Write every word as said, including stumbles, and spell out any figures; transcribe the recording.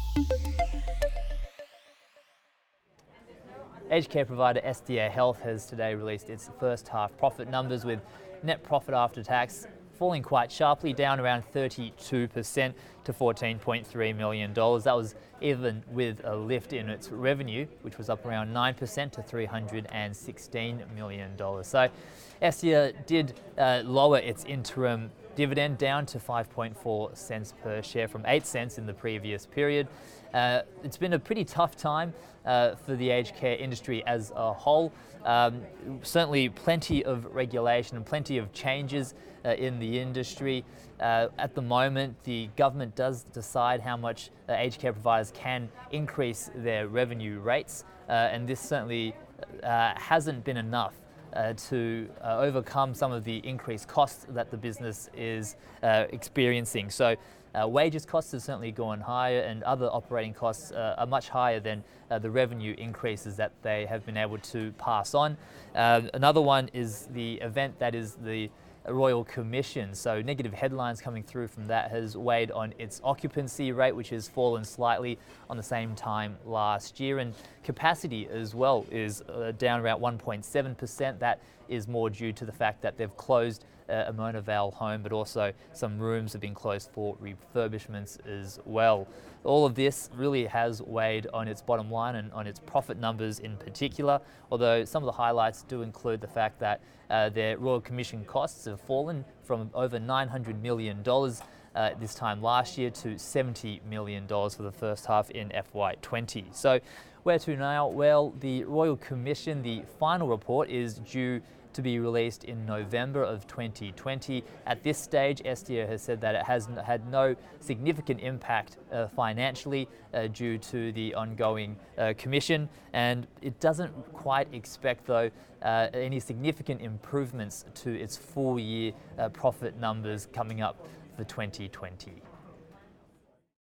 Aged care provider S D A Health has today released its first half profit numbers, with net profit after tax falling quite sharply, down around thirty-two percent to fourteen point three million dollars. That was even with a lift in its revenue, which was up around nine percent to three hundred sixteen million dollars. So S D A did uh, lower its interim dividend down to five point four cents per share from eight cents in the previous period. Uh, it's been a pretty tough time uh, for the aged care industry as a whole. Um, certainly plenty of regulation and plenty of changes uh, in the industry. Uh, at the moment, the government does decide how much uh, aged care providers can increase their revenue rates, uh, and this certainly uh, hasn't been enough Uh, to uh, overcome some of the increased costs that the business is uh, experiencing. So uh, wages costs have certainly gone higher, and other operating costs uh, are much higher than uh, the revenue increases that they have been able to pass on. Uh, another one is the event that is the Royal Commission. So negative headlines coming through from that has weighed on its occupancy rate, which has fallen slightly on the same time last year, and capacity as well is uh, down about one point seven percent. That is more due to the fact that they've closed uh, a Mona Vale home, but also some rooms have been closed for refurbishments as well. All of this really has weighed on its bottom line and on its profit numbers in particular, although some of the highlights do include the fact that uh, their Royal Commission costs have fallen from over nine hundred million dollars uh, this time last year to seventy million dollars for the first half in F Y twenty. So where to now? Well, the Royal Commission, the final report is due to be released in November of twenty twenty. At this stage, S D A has said that it has had no significant impact uh, financially uh, due to the ongoing uh, commission, and it doesn't quite expect, though, uh, any significant improvements to its full year uh, profit numbers coming up for twenty twenty.